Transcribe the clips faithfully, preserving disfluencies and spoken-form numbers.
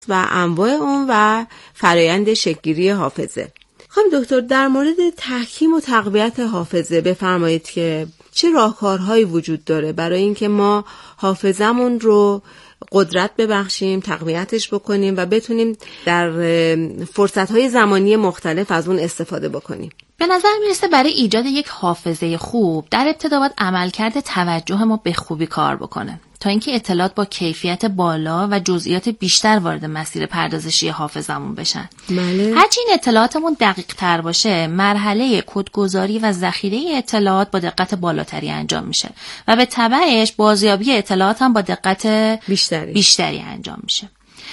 و انواع اون و فرایند شکل‌گیری حافظه. خانم دکتر، در مورد تحکیم و تقویت حافظه بفرمایید که چه راهکارهایی وجود داره برای اینکه ما حافظمون رو قدرت ببخشیم، تقویتش بکنیم و بتونیم در فرصت‌های زمانی مختلف از اون استفاده بکنیم. به نظر میرسه برای ایجاد یک حافظه خوب در ابتدا باید عملکرد توجه ما به خوبی کار بکنه تا اینکه اطلاعات با کیفیت بالا و جزئیات بیشتر وارد مسیر پردازشی حافظمون بشن. بله. هرچی این اطلاعاتمون دقیق تر باشه، مرحله کدگذاری و ذخیره اطلاعات با دقت بالاتری انجام میشه و به تبعش بازیابی اطلاعات هم با دقت بیشتری, بیشتری انجام میشه.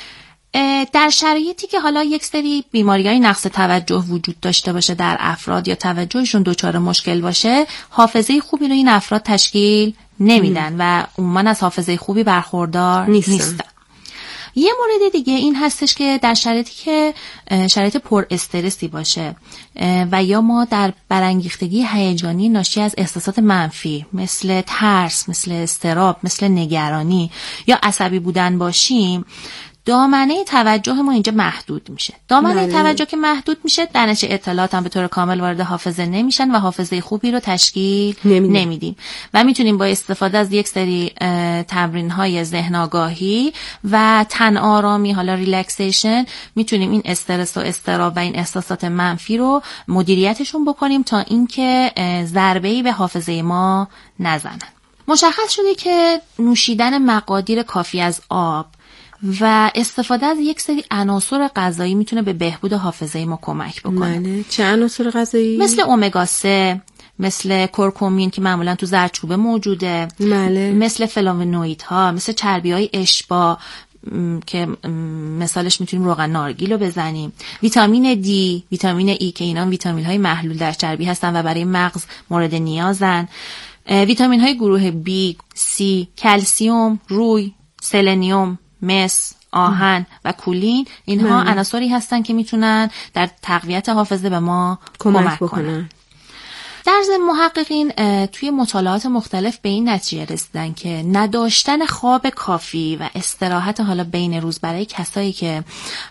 در شرایطی که حالا یک سری بیماری‌های نقص توجه وجود داشته باشه در افراد یا توجهشون دچار مشکل باشه، حافظه خوبی رو این افراد تشکیل نمیدن و عموما از حافظه خوبی برخوردار نیستن. نیستن. یه مورد دیگه این هستش که در شرایطی که شرایط پر استرسی باشه و یا ما در برانگیختگی هیجانی ناشی از احساسات منفی مثل ترس، مثل اضطراب، مثل نگرانی یا عصبی بودن باشیم، دامنه توجه ما اینجا محدود میشه. دامنه بله. توجه که محدود میشه، در نتیجه اطلاعات هم به طور کامل وارد حافظه نمیشن و حافظه خوبی رو تشکیل نمیدیم, نمیدیم. و میتونیم با استفاده از یک سری تمرین های ذهن آگاهی و تن آرامی، حالا ریلکسیشن، میتونیم این استرس و اضطراب و این احساسات منفی رو مدیریتشون بکنیم تا اینکه ضربه‌ای به حافظه ما نزنن. مشخص شده که نوشیدن مقادیر کافی از آب و استفاده از یک سری عناصر غذایی میتونه به بهبود حافظه ما کمک بکنه. بله. چه عناصر غذایی؟ مثل امگا سه، مثل کرکومین که معمولا تو زردچوبه موجوده، بله. مثل فلاوونوئیدها، مثل چربی‌های اشباع که مثالش میتونیم روغن نارگیل رو بزنیم، ویتامین دی، ویتامین ای که اینا ویتامین‌های محلول در چربی هستن و برای مغز مورد نیازن، ویتامین های گروه بی، سی، کلسیوم، روی، سلنیوم، مس، آهن و کولین، اینها عناصری هستن که میتونن در تقویت حافظه به ما کمک, کمک کنن. در ضمن محققین توی مطالعات مختلف به این نتیجه رسیدن که نداشتن خواب کافی و استراحت حالا بین روز برای کسایی که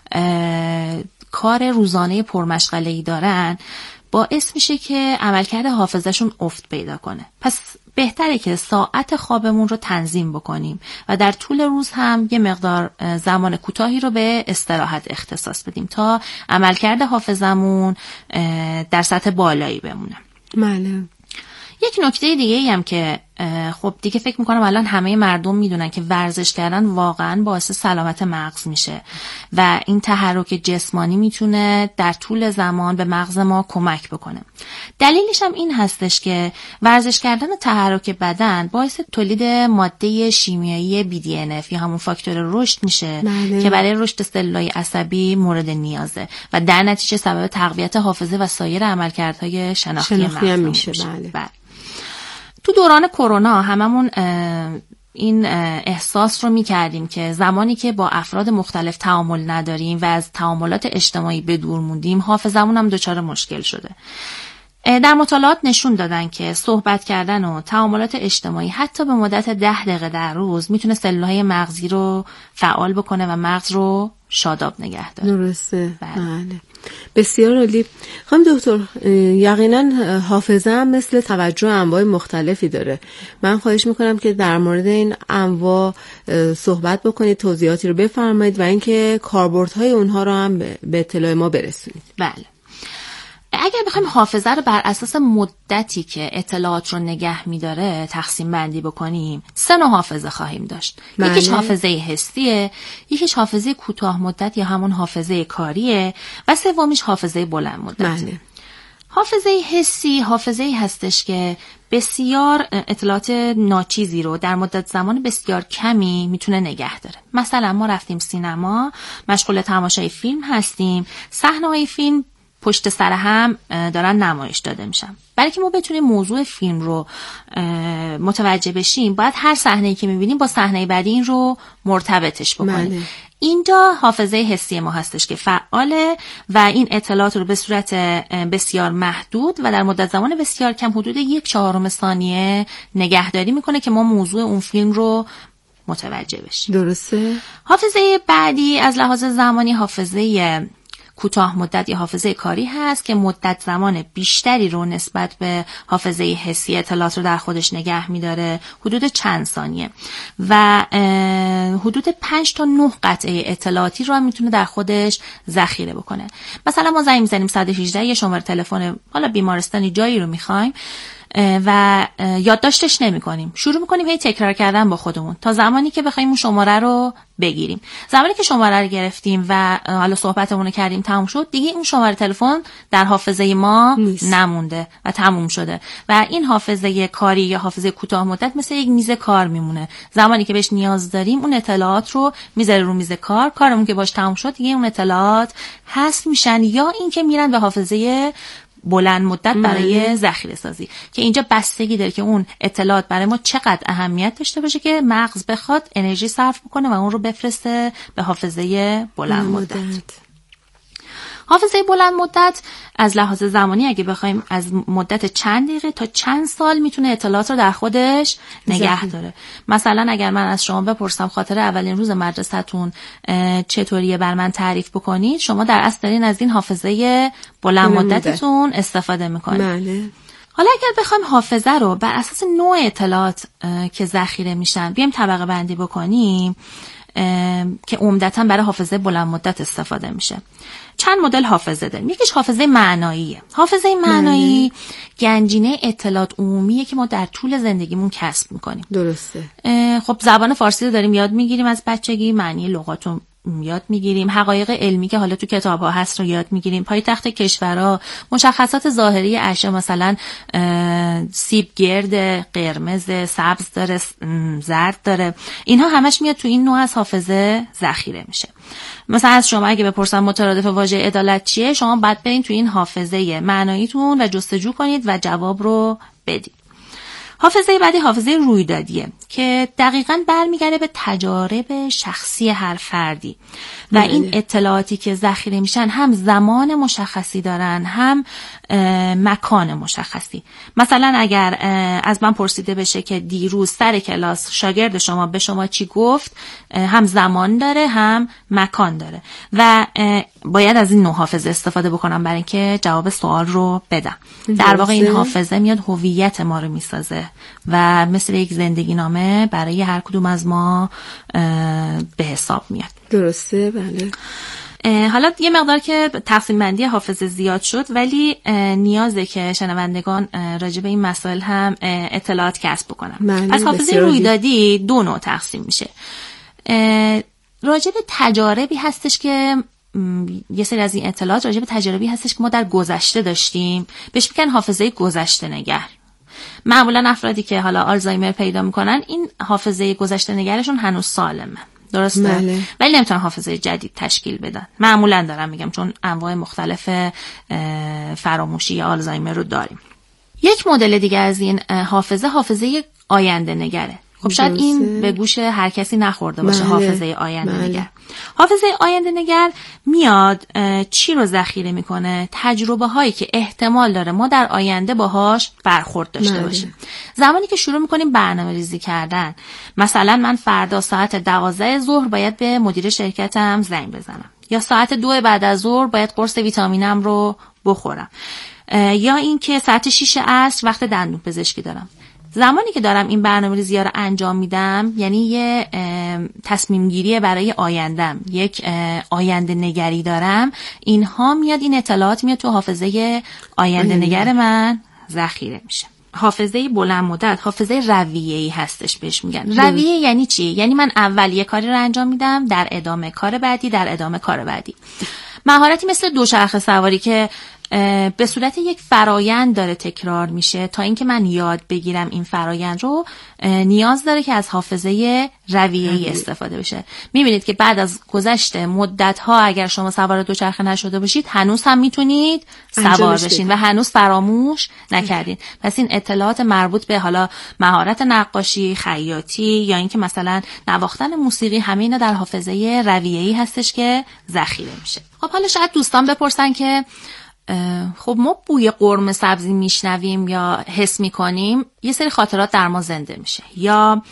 کار روزانه پرمشغله‌ای دارن باعث میشه که عملکرد حافظه‌شون افت پیدا کنه. پس بهتره که ساعت خوابمون رو تنظیم بکنیم و در طول روز هم یه مقدار زمان کوتاهی رو به استراحت اختصاص بدیم تا عملکرد حافظمون در سطح بالایی بمونه. بله. یک نکته دیگه ای هم که خب دیگه فکر میکنم الان همه مردم میدونن که ورزش کردن واقعا باعث سلامت مغز میشه و این تحرک جسمانی میتونه در طول زمان به مغز ما کمک بکنه. دلیلش هم این هستش که ورزش کردن و تحرک بدن باعث تولید ماده شیمیایی بی دی ان اف یا همون فاکتور رشد میشه بله. که برای رشد سلولای عصبی مورد نیازه و در نتیجه سبب تقویت حافظه و سایر عملکردهای شناختی, شناختی مغز میشه. میشه. بله. بله. تو دوران کرونا هممون این احساس رو می‌کردیم که زمانی که با افراد مختلف تعامل نداریم و از تعاملات اجتماعی به دور موندیم، حافظمون هم دچار مشکل شده. در مطالعات نشون دادن که صحبت کردن و تعاملات اجتماعی حتی به مدت ده دقیقه در روز میتونه سلولهای مغزی رو فعال بکنه و مغز رو شاداب نگه داره. درسته. بله. بله. بسیار عالی. خانم دکتر، یقینا حافظه هم مثل توجه انواع مختلفی داره. من خواهش میکنم که در مورد این انواع صحبت بکنید، توضیحاتی رو بفرمایید و اینکه کاربردهای اونها رو هم به اطلاع ما برسونید. بله. اگر بخوایم حافظه رو بر اساس مدتی که اطلاعات رو نگه می‌داره تقسیم بندی بکنیم، سه نوع حافظه خواهیم داشت. بله. یکیش حافظه حسیه، یکیش حافظه کوتاه مدت یا همون حافظه کاریه و سومیش حافظه بلند مدت. بله. حافظه حسی حافظه‌ای هستش که بسیار اطلاعات ناچیزی رو در مدت زمان بسیار کمی میتونه نگه داره. مثلا ما رفتیم سینما، مشغول تماشای فیلم هستیم، صحنه‌های فیلم پشت سر هم دارن نمایش داده میشن. برای که ما بتونیم موضوع فیلم رو متوجه بشیم، باید هر صحنه‌ای که میبینیم با صحنه بعدی این رو مرتبطش بکنیم. بله. اینجا حافظه حسی ما هستش که فعاله و این اطلاعات رو به صورت بسیار محدود و در مدت زمان بسیار کم، حدود یک چهارم ثانیه نگهداری میکنه که ما موضوع اون فیلم رو متوجه بشیم. درسته. حافظه بعدی از لحاظ زمانی حافظه کوتاه مدت یا حافظه کاری هست که مدت زمان بیشتری رو نسبت به حافظه حسی اطلاعات رو در خودش نگه می‌داره، حدود چند ثانیه و حدود پنج تا نه قطعه اطلاعاتی رو هم میتونه در خودش ذخیره بکنه. مثلا ما زنگ می‌زنیم صد و هجده یه شماره تلفن حالا بیمارستانی جایی رو می‌خوایم و یادداشتش نمی کنیم، شروع میکنیم هی تکرار کردن با خودمون تا زمانی که بخوایم اون شماره رو بگیریم. زمانی که شماره رو گرفتیم و حالا صحبتمون رو کردیم تموم شد، دیگه اون شماره تلفن در حافظه ما نیست. نمونده و تموم شده و این حافظه کاری یا حافظه کوتاه مدت مثل یک میز کار میمونه. زمانی که بهش نیاز داریم اون اطلاعات رو میذاره رو میز کار، کارمون که باش تموم شد دیگه اون اطلاعات حذف میشن یا اینکه میرن به حافظه بلند مدت برای ذخیره سازی که اینجا بستگی داره که اون اطلاعات برای ما چقدر اهمیت داشته باشه که مغز بخواد انرژی صرف بکنه و اون رو بفرسته به حافظه بلند مدت. مدت. حافظه بلند مدت از لحاظ زمانی اگه بخوایم از مدت چند دقیقه تا چند سال میتونه اطلاعات رو در خودش نگه داره. مثلا اگر من از شما بپرسم خاطر اولین روز مدرسه‌تون چطوریه بر من تعریف بکنید، شما در اصل دارین از این حافظه بلند مدتتون استفاده میکنید. بله. حالا اگر بخوایم حافظه رو بر اساس نوع اطلاعات که ذخیره میشن بیایم طبقه بندی بکنیم که عمدتاً برای حافظه بلند مدت استفاده میشه. چند مدل حافظه داریم. یکیش حافظه معناییه. حافظه معنایی گنجینه اطلاعات عمومیه که ما در طول زندگیمون کسب میکنیم. درسته. خب زبان فارسی رو داریم یاد میگیریم از بچگی، معنی لغات رو یاد میگیریم، حقایق علمی که حالا تو کتاب ها هست رو یاد میگیریم، پایتخت کشورها، مشخصات ظاهری اشیا، مثلا سیب گرد قرمز، سبز داره، زرد داره، اینها همش میاد تو این نوع از حافظه ذخیره میشه. مثلا از شما اگه بپرسم مترادف واژه عدالت چیه، شما باید برین تو این حافظه معناییتون و جستجو کنید و جواب رو بدید. حافظه بعدی حافظه رویدادیه که دقیقاً برمیگرده به تجارب شخصی هر فردی و این اطلاعاتی که ذخیره میشن هم زمان مشخصی دارن هم مکان مشخصی. مثلا اگر از من پرسیده بشه که دیروز سر کلاس شاگرد شما به شما چی گفت، هم زمان داره هم مکان داره و باید از این نوع حافظه استفاده بکنم برای اینکه جواب سوال رو بدم. در واقع این حافظه میاد هویت ما رو میسازه و مثل یک زندگی نامه برای هر کدوم از ما به حساب میاد. درسته. بله. حالا یه مقدار که تقسیم بندی حافظه زیاد شد ولی نیازه که شنوندگان راجع به این مسائل هم اطلاعات کسب بکنن. پس حافظه رویدادی دو نوع تقسیم میشه. راجع به تجاربی هستش که یه سری از این اطلاعات راجع به تجاربی هستش که ما در گذشته داشتیم، بهش میگن حافظه گذشته نگر. معمولا افرادی که حالا آلزایمر پیدا میکنن این حافظه گذشته نگرشون هنوز سالمه، درسته؟ بله. ولی نمیتونن حافظه جدید تشکیل بدن. معمولا دارم میگم چون انواع مختلف فراموشی یا آلزایمر رو داریم. یک مدل دیگه از این حافظه حافظه آینده نگره. خب شاید این به گوش هر کسی نخورده باشه. بله. حافظه آینده بله. نگر. حافظه آینده نگر میاد چی رو ذخیره میکنه؟ تجربه هایی که احتمال داره ما در آینده باهاش برخورد داشته بله. باشیم. زمانی که شروع میکنیم برنامه ریزی کردن، مثلا من فردا ساعت دوازده ظهر باید به مدیر شرکتم زنگ بزنم یا ساعت دو بعد از ظهر باید قرص ویتامینم رو بخورم یا اینکه ساعت شیش عصر وقت دندون پزشکی دارم. زمانی که دارم این برنامه‌ریزی‌ها رو انجام میدم یعنی یه تصمیم گیری برای آیندم، یک آینده نگری دارم، اینها میاد این اطلاعات میاد تو حافظه آینده نگر من ذخیره میشه. حافظه بلند مدت حافظه رویه‌ای هستش بهش میگن. رویه یعنی چی؟ یعنی من اول یه کاری رو انجام میدم، در ادامه کار بعدی، در ادامه کار بعدی. مهارتی مثل دوچرخه سواری که به صورت یک فرایند داره تکرار میشه تا اینکه من یاد بگیرم این فرایند رو، نیاز داره که از حافظه رویه‌ای استفاده بشه. میبینید که بعد از گذشت مدت‌ها اگر شما سوار دوچرخه نشده باشید هنوز هم میتونید سوار بشین و هنوز فراموش نکردید. پس این اطلاعات مربوط به حالا مهارت نقاشی، خیاطی یا اینکه مثلا نواختن موسیقی، همه اینا در حافظه رویه‌ای هستش که ذخیره میشه. خب حالا شاید دوستان بپرسن که خب ما بوی قرمه سبزی میشنویم یا حس میکنیم، یه سری خاطرات در ما زنده میشه، یا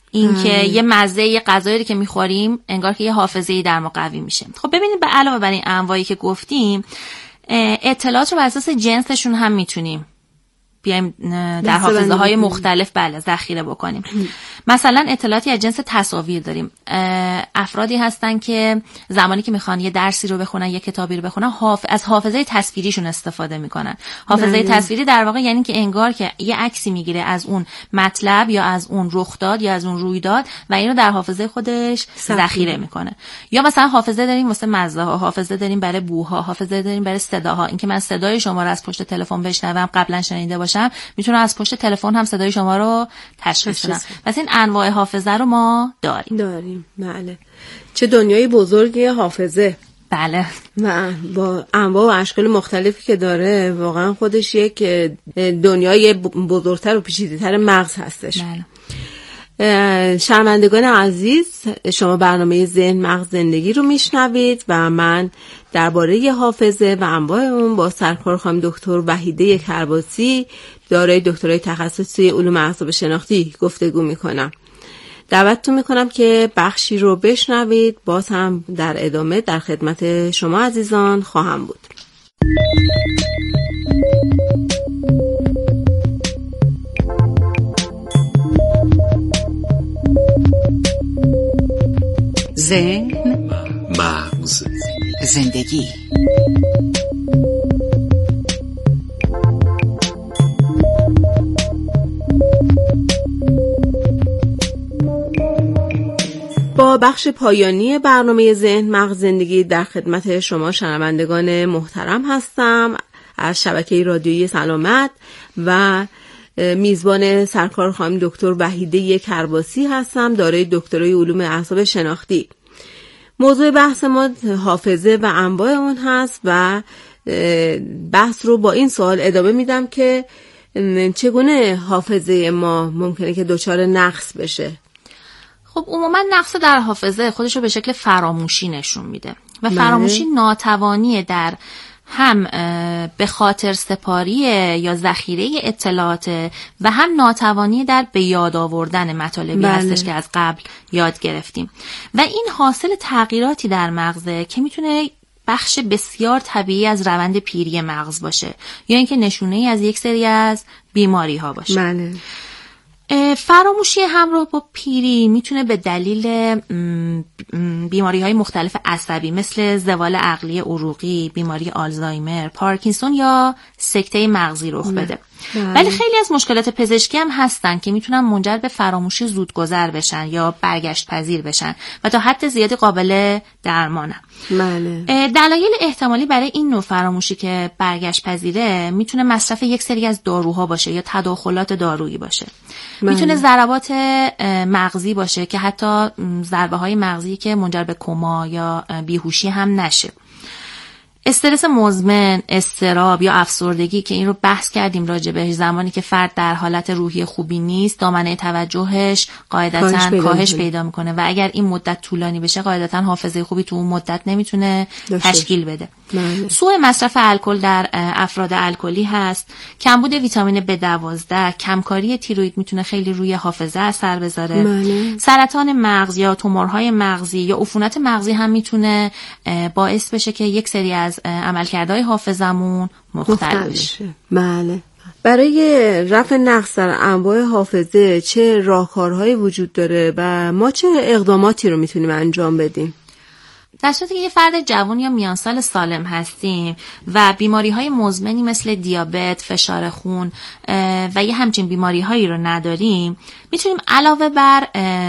اینکه یه مزه یه غذایی که میخوریم انگار که یه حافظه‌ای در ما قوی میشه. خب ببینید به علاوه بر این انواعی که گفتیم، اطلاعات رو بر اساس جنسشون هم میتونیم بیایم در حافظه های مختلف بله ذخیره بکنیم. مثلا اطلاعاتی از جنس تصاویر داریم. افرادی هستن که زمانی که میخوان یه درسی رو بخونن، یه کتابی رو بخونن، حاف... از حافظه تصویریشون استفاده میکنن. حافظه تصویری در واقع یعنی که انگار که یه عکسی میگیره از اون مطلب یا از اون رخداد یا از اون رویداد و اینو در حافظه خودش ذخیره میکنه. یا مثلا حافظه داریم واسه مزه ها، حافظه داریم برای بوها، حافظه داریم برای صداها. اینکه من صدای شما رو از پشت تلفن بشنوم قبلا شنیده باشم، میتونم از پشت تلفن هم صدای شما رو تشخیص بدم. پس این انواع حافظه رو ما داریم. داریم بله. چه دنیای بزرگی حافظه. بله. و با انواع و اشکال مختلفی که داره واقعا خودش یک دنیای بزرگتر و پیچیده‌تر مغز هستش. بله. شنوندگان عزیز، شما برنامه ذهن مغز زندگی رو میشنوید و من درباره حافظه و انواع اون با سرکار خانم دکتر وحیده کرباسی دارای دکترای تخصصی علوم اعصاب شناختی گفتگو میکنم. دعوتتون میکنم که بخشی رو بشنوید. باز هم در ادامه در خدمت شما عزیزان خواهم بود. ذهن مغز زندگی. با بخش پایانی برنامه ذهن مغز زندگی در خدمت شما شنوندگان محترم هستم از شبکه رادیویی سلامت و میزبان سرکار خانم دکتر وحیده کرباسی هستم، دارای دکترای علوم اعصاب شناختی. موضوع بحث ما حافظه و انواع اون هست و بحث رو با این سوال ادامه میدم که چگونه حافظه ما ممکنه که دچار نقص بشه؟ خب عموما نقص در حافظه خودش رو به شکل فراموشی نشون میده و فراموشی ناتوانی در هم به خاطر سپاری یا ذخیره اطلاعات و هم ناتوانی در به یاد آوردن مطالبی بله. هستش که از قبل یاد گرفتیم و این حاصل تغییراتی در مغزه که میتونه بخش بسیار طبیعی از روند پیری مغز باشه یا اینکه نشونه‌ای از یک سری از بیماری ها باشه. بله. فراموشی همراه با پیری میتونه به دلیل بیماری های مختلف عصبی مثل زوال عقلی عروقی، بیماری آلزایمر، پارکینسون یا سکته مغزی رخ بده. ولی خیلی از مشکلات پزشکی هم هستن که میتونن منجر به فراموشی زودگذر بشن یا برگشت پذیر بشن و تا حد زیادی قابل درمانن. بله. دلایل احتمالی برای این نوع فراموشی که برگشت پذیره میتونه مصرف یک سری از داروها باشه یا تداخلات دارویی باشه. بله. میتونه ضربات مغزی باشه که حتی ضربه های مغزی که منجر به کما یا بیهوشی هم نشه. استرس مزمن، اضطراب یا افسردگی که این رو بحث کردیم راجع بهش، زمانی که فرد در حالت روحی خوبی نیست دامنه توجهش قاعدتاً کاهش پیدا میکنه و اگر این مدت طولانی بشه قاعدتاً حافظه خوبی تو اون مدت نمیتونه تشکیل بده. سوء مصرف الکل در افراد الکلی هست، کمبود ویتامین بی دوازده، کمکاری تیروئید میتونه خیلی روی حافظه اثر بذاره. معنی. سرطان مغز یا تومورهای مغزی یا عفونت مغزی هم میتونه باعث بشه که یک سری از عملکردهای حافظمون مختل بشه. بله. برای رفع نقص در انواع حافظه چه راهکارهایی وجود داره و ما چه اقداماتی رو میتونیم انجام بدیم؟ در صورتی که یه فرد جوان یا میان سال سالم هستیم و بیماری‌های مزمنی مثل دیابت، فشار خون و یه همچین بیماری‌هایی رو نداریم، میتونیم علاوه بر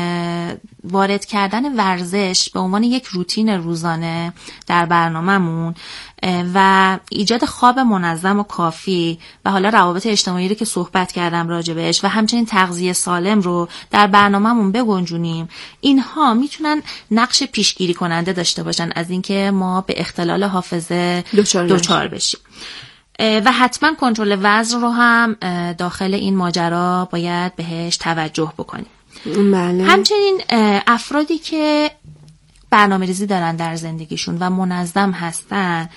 وارد کردن ورزش به عنوان یک روتین روزانه در برنامه‌مون و ایجاد خواب منظم و کافی و حالا روابط اجتماعی رو که صحبت کردم راجبش و همچنین تغذیه سالم رو در برنامه‌مون بگنجونیم، اینها میتونن نقش پیشگیری کننده داشته باشن از اینکه ما به اختلال حافظه دچار بشیم. و حتما کنترل وزن رو هم داخل این ماجرا باید بهش توجه بکنیم. بله. همچنین افرادی که برنامه ریزی دارن در زندگیشون و منظم هستن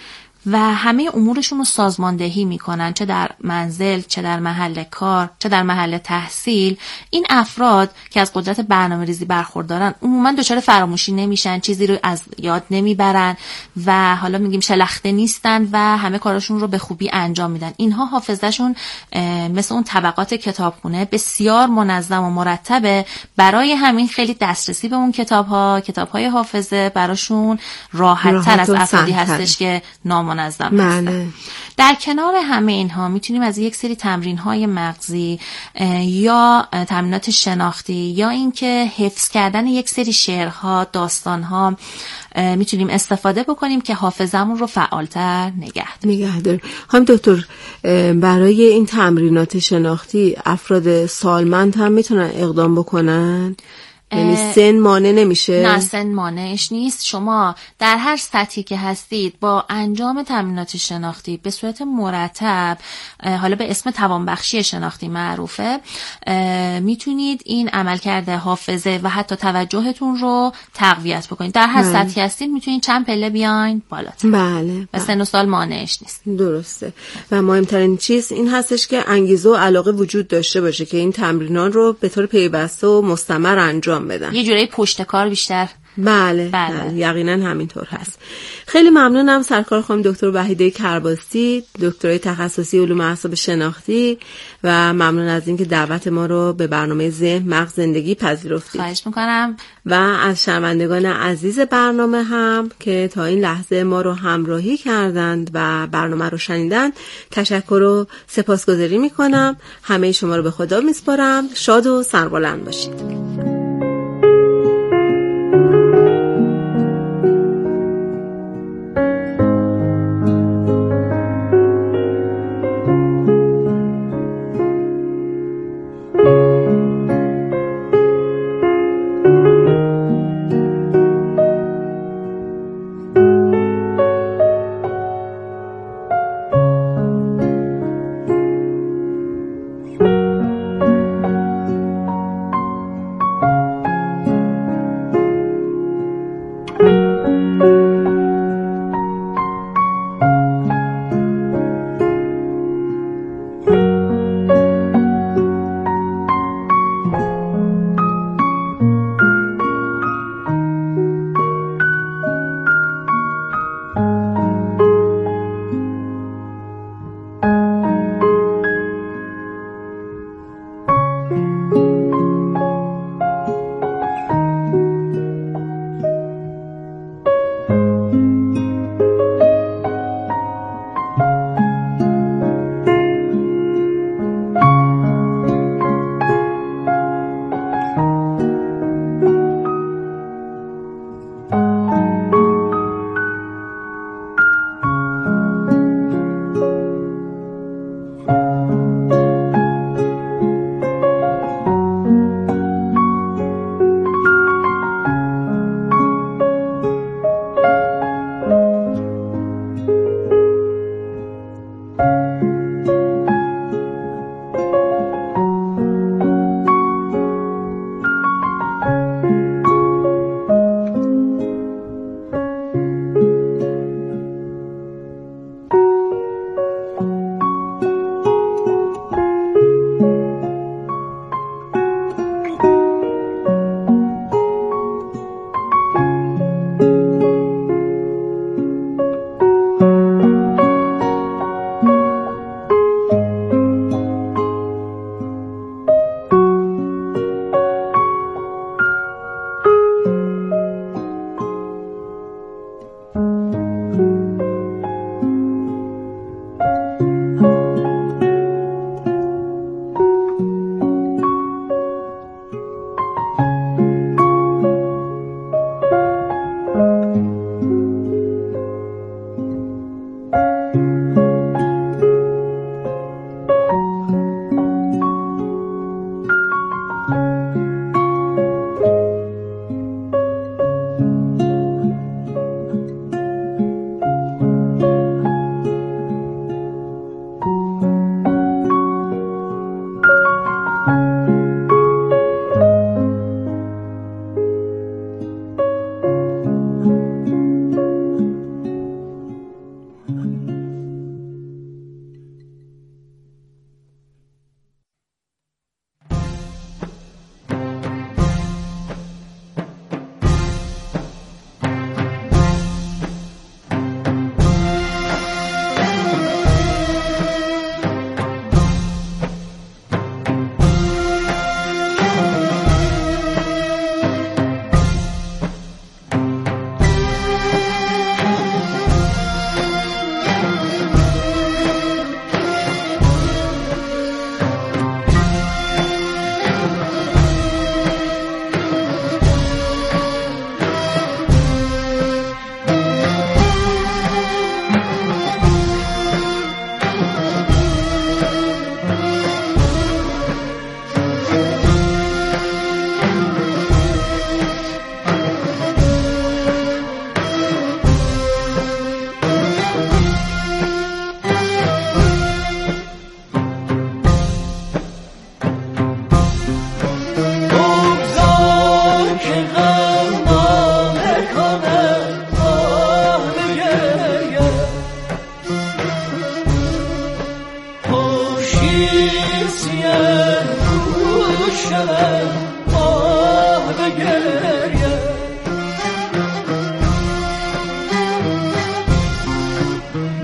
و همه امورشون رو سازماندهی میکنن، چه در منزل، چه در محل کار، چه در محل تحصیل. این افراد که از قدرت برنامه‌ریزی برخوردارن عموما دچار فراموشی نمیشن، چیزی رو از یاد نمیبرن و حالا میگیم شلخته نیستن و همه کاراشون رو به خوبی انجام میدن. اینها حافظه‌شون مثل اون طبقات کتابخونه بسیار منظم و مرتبه، برای همین خیلی دسترسی به اون کتاب‌ها، کتاب‌های حافظه براشون راحت‌تر از افرادی هستش که نامنظم هستن. در کنار همه اینها میتونیم از یک سری تمرین‌های مغزی یا تمرینات شناختی یا اینکه حفظ کردن یک سری شعرها، داستان‌ها میتونیم استفاده بکنیم که حافظمون رو فعالتر نگه نگه داریم. هم دکتر برای این تمرینات شناختی افراد سالمند هم میتونن اقدام بکنن؟ یعنی سن مانع نمیشه؟ نه، سن مانعش نیست. شما در هر سطحی که هستید با انجام تمرینات شناختی به صورت مرتب، حالا به اسم توانبخشی شناختی معروفه، میتونید این عملکرد حافظه و حتی توجهتون رو تقویت بکنید. در هر سطحی هستید میتونید چند پله بیاین بالاتر. بله. و سن و سال مانعش نیست. درسته. و مهمترین چیز این هستش که انگیزه و علاقه وجود داشته باشه که این تمرینات رو به طور پیوسته و مستمر انجام بدن. یه جوری پشت کار بیشتر. بله, بله. بله. یقینا همینطور هست. خیلی ممنونم سرکار خانم دکتر وحیده کرباسی، دکترای تخصصی علوم اعصاب شناختی، و ممنون از اینکه دعوت ما رو به برنامه ذهن مغز زندگی پذیرفتید. خواهش میکنم. و از شنوندگان عزیز برنامه هم که تا این لحظه ما رو همراهی کردند و برنامه رو شنیدند تشکر و سپاسگزاری میکنم. همه شما رو به خدا میسپارم. شاد و سربلند باشید.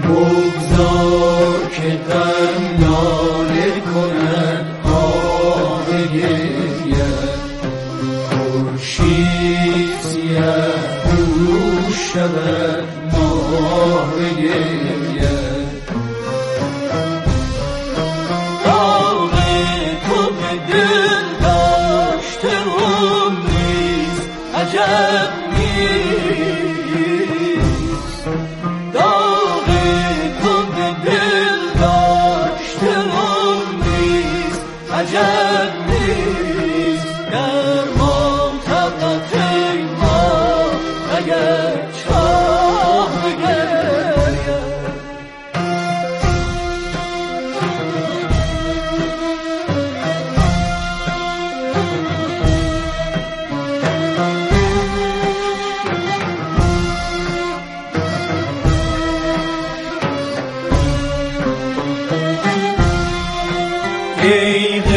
بگذار که غم ناله کند آه گریت، خورشید سیه روز شود ماه گریت. داغ تو به دل داشته عمریست عجب نیست، داغ تو به دل داشته عمریست عجب نیست. درمان طبقت ما اگر چاه بگرید، ای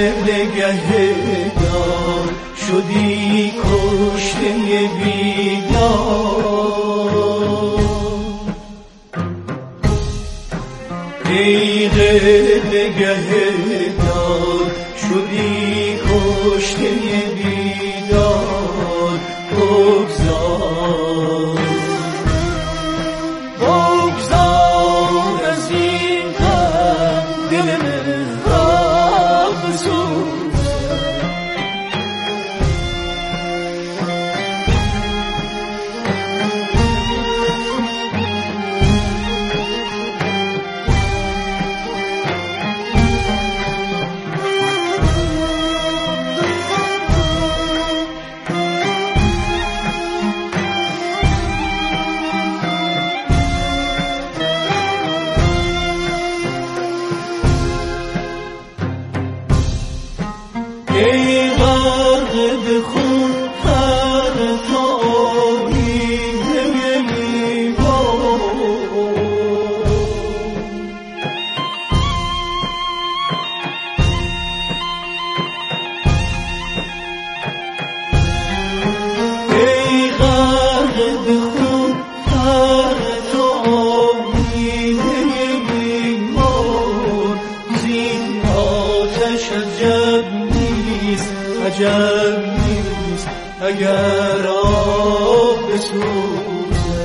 قبلگهدار شدی کشته بیدار، ای قبلگهدار شدی کشته بیدار. بگذار بگذار از این غم دل مهراب بسوز، ای غرق به خون هر تا آیینه لیوان، ای غرق به خون هر تا آیینه لیوان. زین آتش عجب عجب نیست اگر آب بسوزه،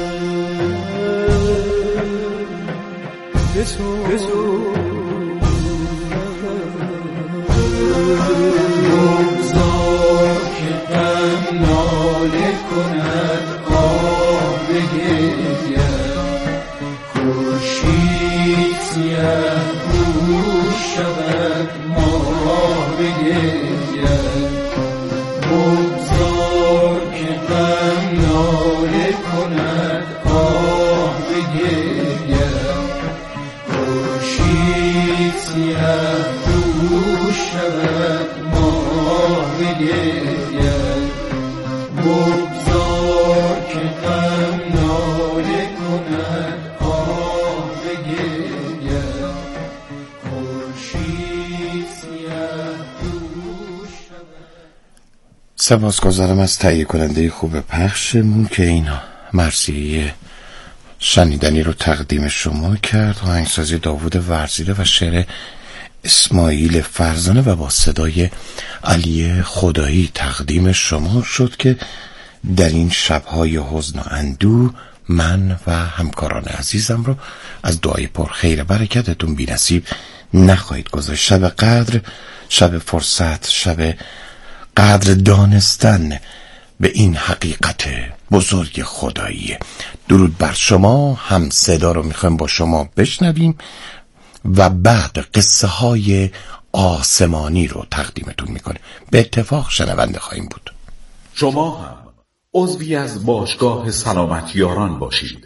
بگذار که غم ناله کند آه بگرید، خورشید سیه روز شود ماه بگرید. بگذار که غم ناله کند آه بگرید، خورشید سیه روز شود ماه بگرید. بگذار که غم ناله کند آه بگرید، خورشید سیه روز شود. سپاسگزارم از تهیه کننده خوب پخشمون که این مرثیه شنیدنی رو تقدیم شما کرد. آهنگسازی داوود ورزیده و شعر اسماعیل فرزانه و با صدای علی خدایی تقدیم شما شد که در این شب‌های حزن و اندوه من و همکاران عزیزم رو از دعای پرخیر برکتتون بی‌نصیب نخواهید گذاشت. شب قدر، شب فرصت، شب قدر دانستن به این حقیقت بزرگ خداییه. درود بر شما. هم صدا رو میخوایم با شما بشنویم و بعد قصه های آسمانی رو تقدیمتون میکنیم. به اتفاق شنونده خواهیم بود. شما هم عضوی از باشگاه سلامت یاران باشید.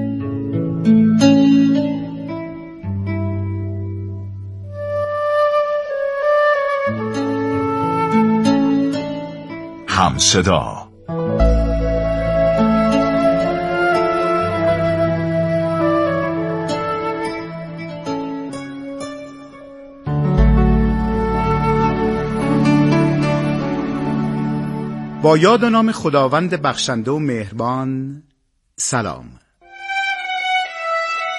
هم صدا با یاد و نام خداوند بخشنده و مهربان. سلام.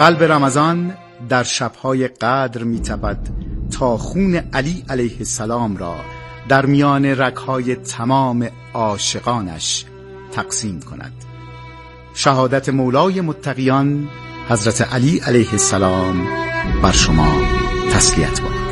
قلب رمضان در شبهای قدر می‌تپد تا خون علی علیه السلام را در میان رگ‌های تمام عاشقانش تقسیم کند. شهادت مولای متقیان حضرت علی علیه السلام بر شما تسلیت باد.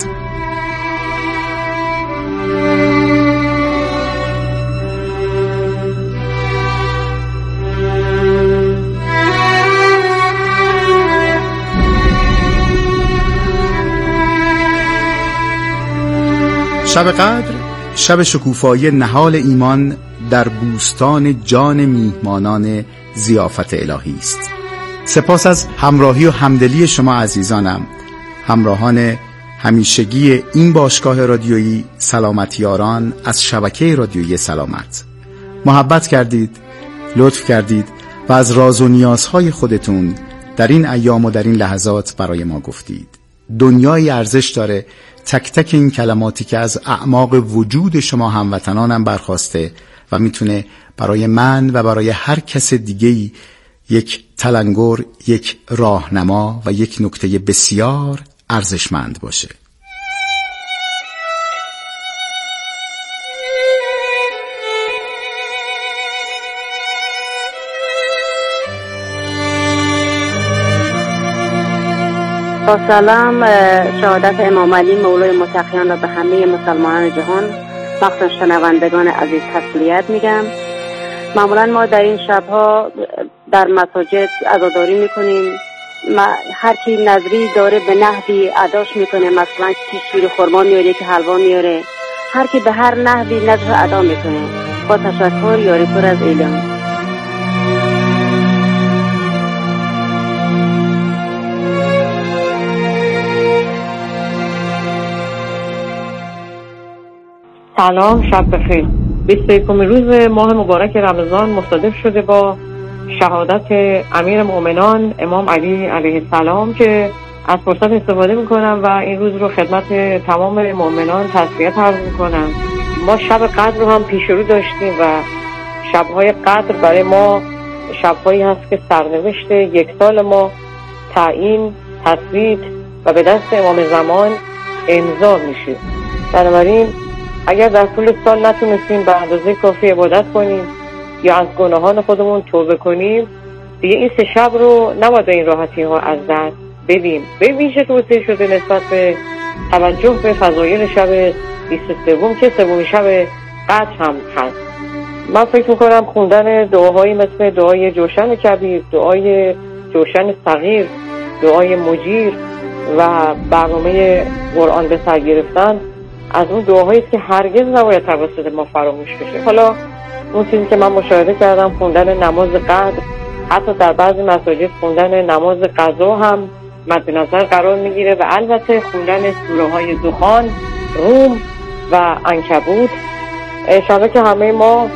شب قدر شب شکوفایی نهال ایمان در بوستان جان میهمانان ضیافت الهی است. سپاس از همراهی و همدلی شما عزیزانم، همراهان همیشگی این باشگاه رادیویی سلامت یاران از شبکه رادیویی سلامت. محبت کردید، لطف کردید و از راز و نیازهای خودتون در این ایام و در این لحظات برای ما گفتید. دنیای ارزش داره تک تک این کلماتی که از اعماق وجود شما هموطنانم برخواسته و میتونه برای من و برای هر کس دیگه‌ای یک تلنگر، یک راهنما و یک نکته بسیار ارزشمند باشه. با سلام، شهادت امام علی مولای متقیان را به همه مسلمانان جهان، مخصوصا شنوندگان عزیز تسلیت میگم. معمولا ما در این شبها در مساجد عزاداری میکنیم. هر کی نظری داره به نحوی اداش میکنه، مثلا کی شیر خرما میاره، که حلوا میاره، هر کی به هر نحوی نظر ادا میکنه. با تشکر، یاری پر از ایلام. سلام، شب بخیر. بیست و یکمین روز ماه مبارک رمضان مصادف شده با شهادت امیر مؤمنان امام علی علیه السلام که از فرصت استفاده میکنم و این روز رو خدمت تمام مؤمنان تسلیت عرض میکنم. ما شب قدر رو هم پیش رو داشتیم و شبهای قدر برای ما شبهایی هست که سرنوشت یک سال ما تعیین، تثبیت و به دست امام زمان امضا میشه. بنابراین اگر در طول سال نتونستیم به اندازه کافی عبادت کنیم یا از گناهان خودمون توبه کنیم، دیگه این سه شب رو نباید این راحتی ها از دست بدیم. به ویژه توصیه شده نسبت به توجه به فضایل شب بیست و سوم که سومین شب قدر هم هست. من فکر میکنم خوندن دعاهایی مثل دعای جوشن کبیر، دعای جوشن صغیر، دعای مجیر و برنامه قرآن به سر گرفتن از اون دعاهایی است که هرگز نباید توسط ما فراموش بشه. حالا اون چیزی که من مشاهده کردم، خوندن نماز قدر، حتی در بعضی مساجد خوندن نماز قضا هم مد نظر قرار میگیره و البته خوندن سوره های دخان، روم و عنکبوت. انشاءالله که همه ما